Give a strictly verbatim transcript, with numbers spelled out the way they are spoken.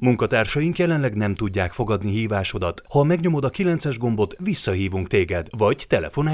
Munkatársaink jelenleg nem tudják fogadni hívásodat. Ha megnyomod a kilences gombot, visszahívunk téged, vagy telefon